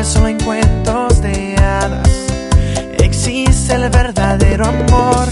solo en cuentos de hadas existe el verdadero amor.